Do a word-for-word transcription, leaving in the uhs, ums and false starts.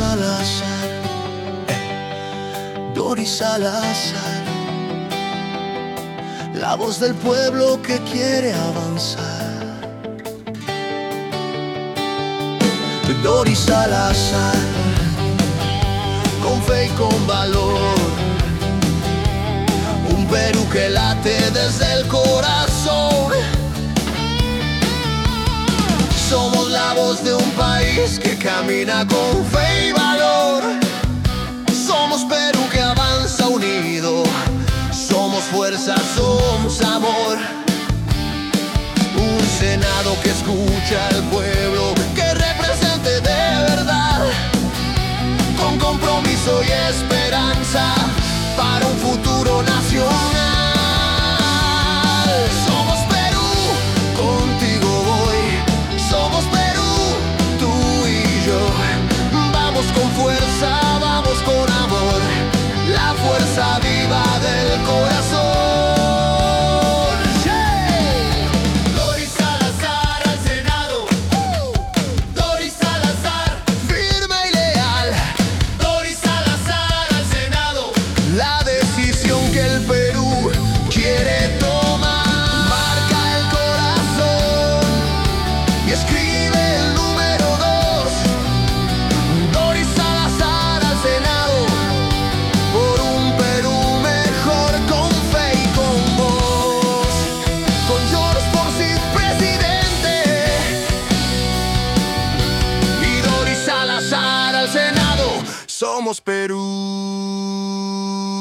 Salazar, eh, Doris Salazar, la voz del pueblo que quiere avanzar. Doris Salazar, con fe y con valor, un Perú que late desde el corazón. Somos la voz de un país que camina con fe y valor. Somos Perú que avanza unido. Somos fuerza, somos amor. Un Senado que escucha al pueblo, que represente de verdad, con compromiso y esperanza para un futuro nacional. Somos Perú, contigo voy. Somos Perú, tú y yo. Vamos con fuerza, vamos con amor, la fuerza viva del corazón. Doris Salazar al Senado. Doris Salazar, firme y leal. Doris Salazar al Senado. La decisión que el Perú quiere tomar marca el corazón y escribe el número dos. Doris Salazar al Senado, por un Perú mejor, con fe y con voz. Con George por sí presidente y Doris Salazar al Senado. Somos Perú.